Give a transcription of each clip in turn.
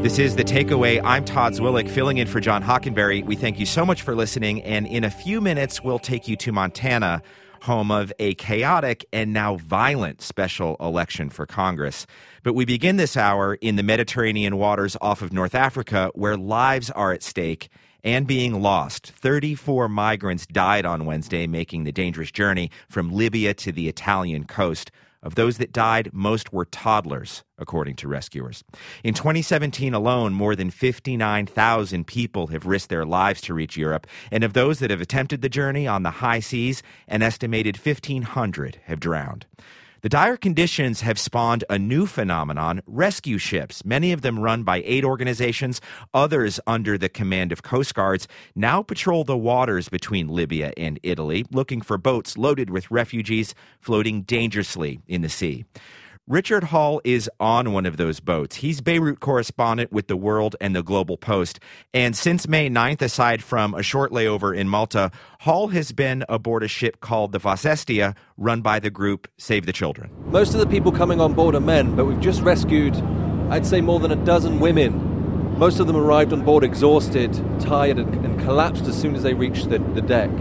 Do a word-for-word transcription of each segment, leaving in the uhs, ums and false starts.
This is The Takeaway. I'm Todd Zwillich, filling in for John Hockenberry. We thank you so much for listening, and in a few minutes, we'll take you to Montana, home of a chaotic and now violent special election for Congress. But we begin this hour in the Mediterranean waters off of North Africa, where lives are at stake and being lost. thirty-four migrants died on Wednesday, making the dangerous journey from Libya to the Italian coast. Of those that died, most were toddlers, according to rescuers. In twenty seventeen alone, more than fifty-nine thousand people have risked their lives to reach Europe. And of those that have attempted the journey on the high seas, an estimated fifteen hundred have drowned. The dire conditions have spawned a new phenomenon, rescue ships, many of them run by aid organizations, others under the command of Coast Guards, now patrol the waters between Libya and Italy, looking for boats loaded with refugees floating dangerously in the sea. Richard Hall is on one of those boats. He's Beirut correspondent with The World and The Global Post. And since May ninth, aside from a short layover in Malta, Hall has been aboard a ship called the Vos Estia, run by the group Save the Children. Most of the people coming on board are men, but we've just rescued, I'd say, more than a dozen women. Most of them arrived on board exhausted, tired, and, and collapsed as soon as they reached the, the deck.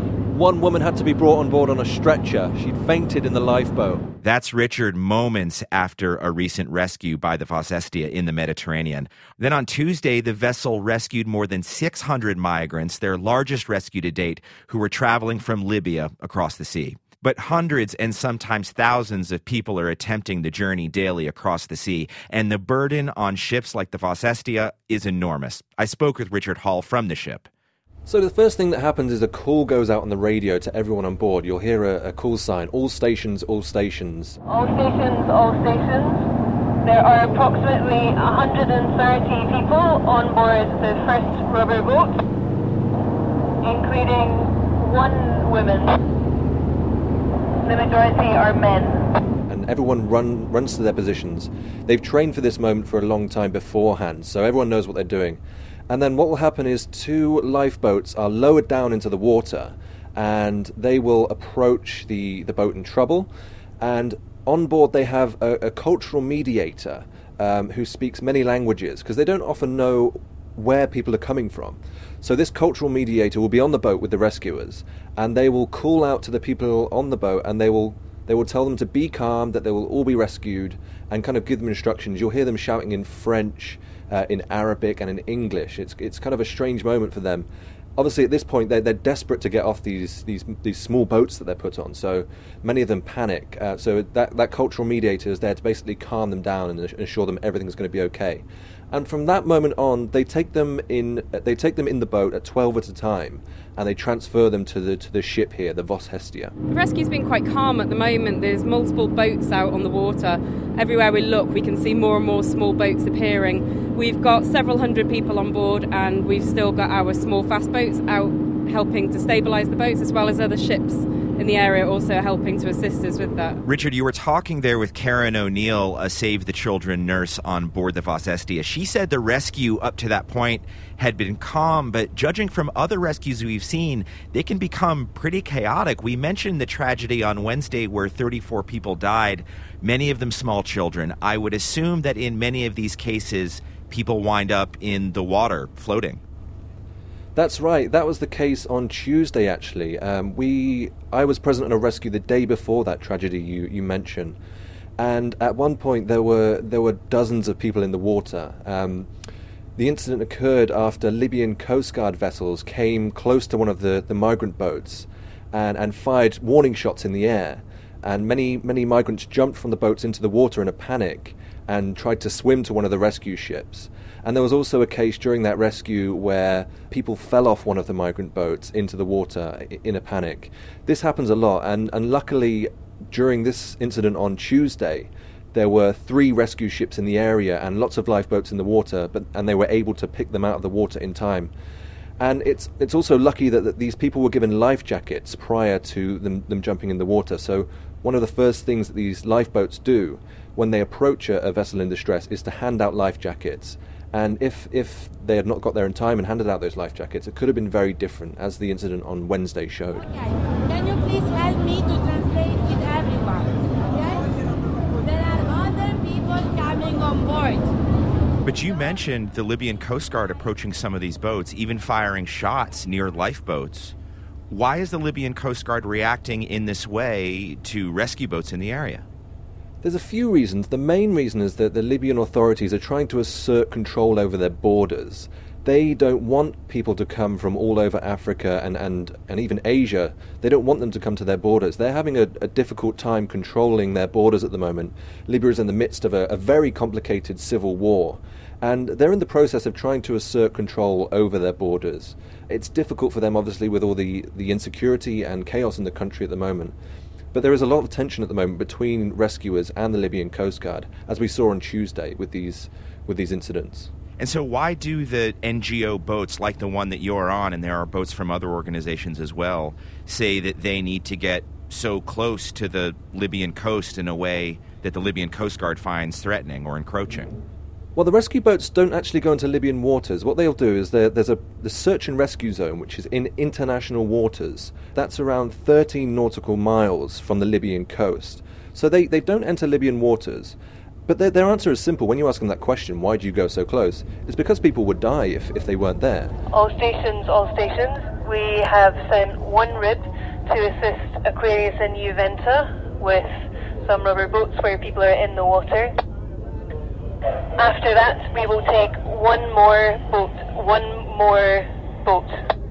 One woman had to be brought on board on a stretcher. She'd fainted in the lifeboat. That's Richard moments after a recent rescue by the Vos Estia in the Mediterranean. Then on Tuesday, the vessel rescued more than six hundred migrants, their largest rescue to date, who were traveling from Libya across the sea. But hundreds and sometimes thousands of people are attempting the journey daily across the sea, and the burden on ships like the Vos Estia is enormous. I spoke with Richard Hall from the ship. So the first thing that happens is a call goes out on the radio to everyone on board. You'll hear a, a call sign, all stations, all stations. All stations, all stations. There are approximately one hundred thirty people on board the first rubber boat, including one woman. The majority are men. And everyone run, runs to their positions. They've trained for this moment for a long time beforehand, so everyone knows what they're doing. And then what will happen is two lifeboats are lowered down into the water, and they will approach the, the boat in trouble. And on board they have a, a cultural mediator um, who speaks many languages, because they don't often know where people are coming from. So this cultural mediator will be on the boat with the rescuers, and they will call out to the people on the boat, and they will they will tell them to be calm, that they will all be rescued, and kind of give them instructions. You'll hear them shouting in French, Uh, in Arabic and in English. It's it's kind of a strange moment for them. Obviously, at this point, they're, they're desperate to get off these these these small boats that they're put on. So many of them panic. Uh, so that that cultural mediator is there to basically calm them down and assure them everything's going to be okay. And from that moment on, they take them in. They take them in the boat at twelve at a time, and they transfer them to the to the ship here, the Vos Estia. The rescue's been quite calm at the moment. There's multiple boats out on the water. Everywhere we look, we can see more and more small boats appearing. We've got several hundred people on board, and we've still got our small fast boats out helping to stabilise the boats, as well as other ships in the area also helping to assist us with that. Richard, you were talking there with Karen O'Neill, a Save the Children nurse on board the Vos Estia. She said the rescue up to that point had been calm, but judging from other rescues we've seen, they can become pretty chaotic. We mentioned the tragedy on Wednesday where thirty-four people died, many of them small children. I would assume that in many of these cases, people wind up in the water floating. That's right. That was the case on Tuesday, actually. Um, we, I was present on a rescue the day before that tragedy you, you mentioned, and at one point there were there were dozens of people in the water. Um, the incident occurred after Libyan Coast Guard vessels came close to one of the, the migrant boats and, and fired warning shots in the air, and many many migrants jumped from the boats into the water in a panic and tried to swim to one of the rescue ships. And there was also a case during that rescue where people fell off one of the migrant boats into the water in a panic. This happens a lot, and, and luckily during this incident on Tuesday, there were three rescue ships in the area and lots of lifeboats in the water, but and they were able to pick them out of the water in time. And it's it's also lucky that, that these people were given life jackets prior to them, them jumping in the water. So one of the first things that these lifeboats do when they approach a, a vessel in distress is to hand out life jackets. And if if they had not got there in time and handed out those life jackets, it could have been very different, as the incident on Wednesday showed. Okay. Can you please help me to translate with everyone? Okay? There are other people coming on board. But you mentioned the Libyan Coast Guard approaching some of these boats, even firing shots near lifeboats. Why is the Libyan Coast Guard reacting in this way to rescue boats in the area? There's a few reasons. The main reason is that the Libyan authorities are trying to assert control over their borders. They don't want people to come from all over Africa and, and, and even Asia. They don't want them to come to their borders. They're having a, a difficult time controlling their borders at the moment. Libya is in the midst of a, a very complicated civil war, and they're in the process of trying to assert control over their borders. It's difficult for them, obviously, with all the, the insecurity and chaos in the country at the moment. But there is a lot of tension at the moment between rescuers and the Libyan Coast Guard, as we saw on Tuesday with these with these incidents. And so why do the N G O boats, like the one that you're on, and there are boats from other organizations as well, say that they need to get so close to the Libyan coast in a way that the Libyan Coast Guard finds threatening or encroaching? Well, the rescue boats don't actually go into Libyan waters. What they'll do is there, there's a the search and rescue zone, which is in international waters. That's around thirteen nautical miles from the Libyan coast. So they, they don't enter Libyan waters. But their, their answer is simple. When you ask them that question, why do you go so close? It's because people would die if, if they weren't there. All stations, all stations. We have sent one R I B to assist Aquarius and Juventa with some rubber boats where people are in the water. After that, we will take one more boat, one more boat.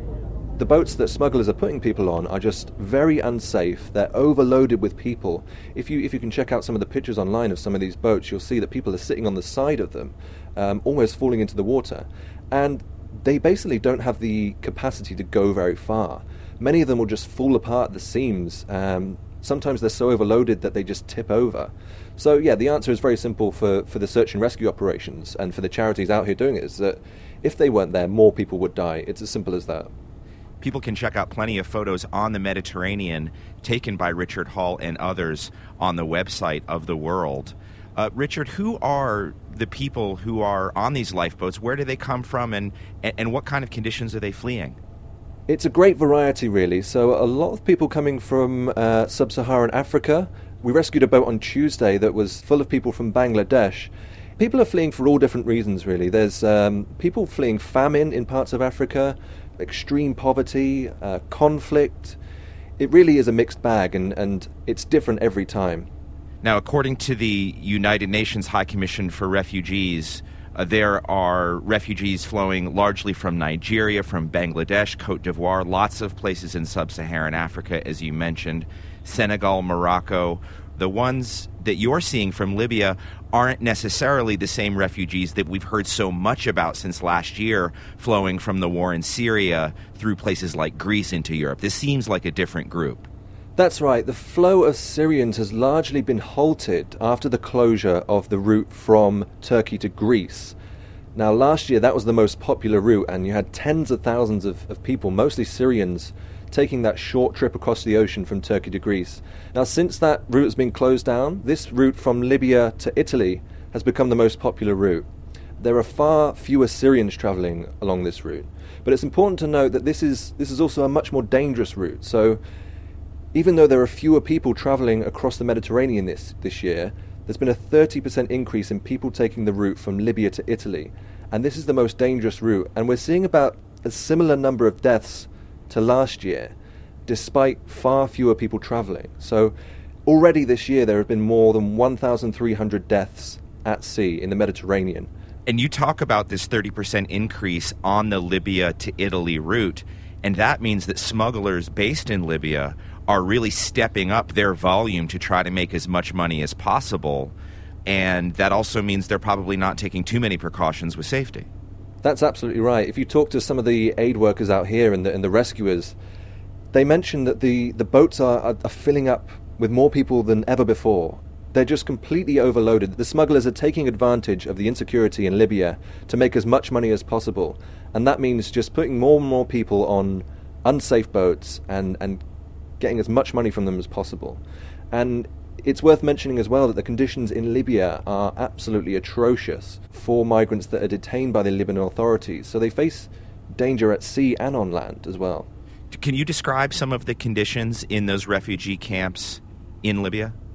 The boats that smugglers are putting people on are just very unsafe. They're overloaded with people. If you if you can check out some of the pictures online of some of these boats, you'll see that people are sitting on the side of them, um, almost falling into the water. And they basically don't have the capacity to go very far. Many of them will just fall apart at the seams. Um, sometimes they're so overloaded that they just tip over. So, yeah, the answer is very simple for, for the search and rescue operations and for the charities out here doing it, is that if they weren't there, more people would die. It's as simple as that. People can check out plenty of photos on the Mediterranean taken by Richard Hall and others on the website of The World. Uh, Richard, who are the people who are on these lifeboats? Where do they come from, and, and what kind of conditions are they fleeing? It's a great variety, really. So a lot of people coming from uh, sub-Saharan Africa. We rescued a boat on Tuesday that was full of people from Bangladesh. People are fleeing for all different reasons, really. There's um, people fleeing famine in parts of Africa, extreme poverty, uh, conflict. It really is a mixed bag, and, and it's different every time. Now, according to the United Nations High Commission for Refugees, uh, there are refugees flowing largely from Nigeria, from Bangladesh, Cote d'Ivoire, lots of places in sub-Saharan Africa, as you mentioned, Senegal, Morocco. The ones that you're seeing from Libya aren't necessarily the same refugees that we've heard so much about since last year, flowing from the war in Syria through places like Greece into Europe. This seems like a different group. That's right. The flow of Syrians has largely been halted after the closure of the route from Turkey to Greece. Now, last year that was the most popular route, and you had tens of thousands of, of people, mostly Syrians, taking that short trip across the ocean from Turkey to Greece. Now, since that route has been closed down, this route from Libya to Italy has become the most popular route. There are far fewer Syrians travelling along this route, but it's important to note that this is this is also a much more dangerous route. So, even though there are fewer people travelling across the Mediterranean this, this year, there's been a thirty percent increase in people taking the route from Libya to Italy, and this is the most dangerous route, and we're seeing about a similar number of deaths to last year, despite far fewer people travelling. So already this year there have been more than one thousand three hundred deaths at sea in the Mediterranean. And you talk about this thirty percent increase on the Libya to Italy route, and that means that smugglers based in Libya are really stepping up their volume to try to make as much money as possible, and that also means they're probably not taking too many precautions with safety. That's absolutely right. If you talk to some of the aid workers out here and the, and the rescuers, they mention that the, the boats are, are, are filling up with more people than ever before. They're just completely overloaded. The smugglers are taking advantage of the insecurity in Libya to make as much money as possible, and that means just putting more and more people on unsafe boats and, and getting as much money from them as possible. And it's worth mentioning as well that the conditions in Libya are absolutely atrocious for migrants that are detained by the Libyan authorities. So they face danger at sea and on land as well. Can you describe some of the conditions in those refugee camps in Libya?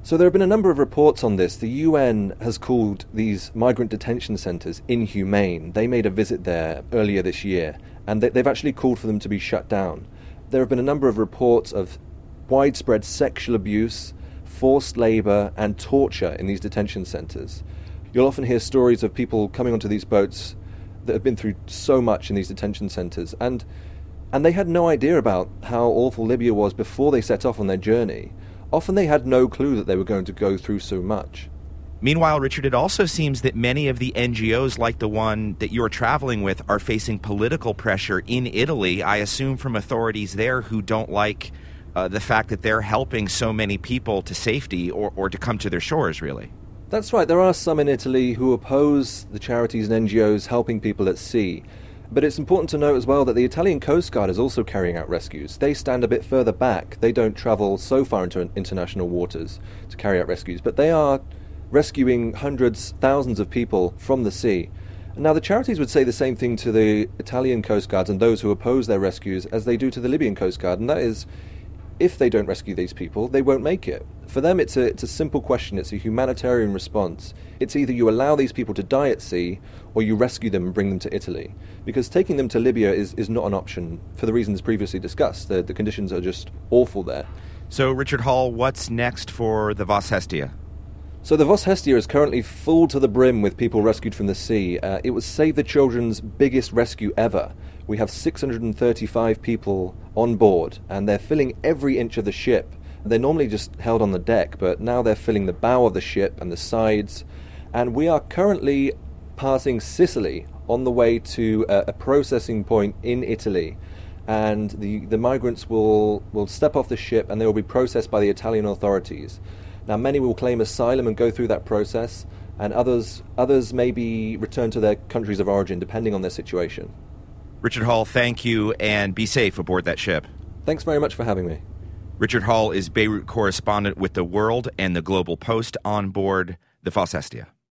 So there have been a number of reports on this. The U N has called these migrant detention centres inhumane. They made a visit there earlier this year, and they, they've actually called for them to be shut down. There have been a number of reports of widespread sexual abuse, forced labour and torture in these detention centres. You'll often hear stories of people coming onto these boats that have been through so much in these detention centres, and and they had no idea about how awful Libya was before they set off on their journey. Often they had no clue that they were going to go through so much. Meanwhile, Richard, it also seems that many of the N G Os like the one that you're traveling with are facing political pressure in Italy, I assume from authorities there who don't like uh, the fact that they're helping so many people to safety or, or to come to their shores, really. That's right. There are some in Italy who oppose the charities and N G Os helping people at sea. But it's important to note as well that the Italian Coast Guard is also carrying out rescues. They stand a bit further back. They don't travel so far into international waters to carry out rescues, but they are rescuing hundreds, thousands of people from the sea. Now, the charities would say the same thing to the Italian Coast Guards and those who oppose their rescues as they do to the Libyan Coast Guard, and that is, if they don't rescue these people, they won't make it. For them, it's a, it's a simple question. It's a humanitarian response. It's either you allow these people to die at sea or you rescue them and bring them to Italy. Because taking them to Libya is, is not an option for the reasons previously discussed. The, the conditions are just awful there. So, Richard Hall, what's next for the Vos Hestia? So the Vos Hestia is currently full to the brim with people rescued from the sea. Uh, it was Save the Children's biggest rescue ever. We have six hundred thirty-five people on board, and they're filling every inch of the ship. They're normally just held on the deck, but now they're filling the bow of the ship and the sides. And we are currently passing Sicily on the way to a, a processing point in Italy. And the, the migrants will, will step off the ship and they will be processed by the Italian authorities. Now, many will claim asylum and go through that process, and others, others may be returned to their countries of origin, depending on their situation. Richard Hall, thank you, and be safe aboard that ship. Thanks very much for having me. Richard Hall is Beirut correspondent with The World and The Global Post on board the Vos Hestia.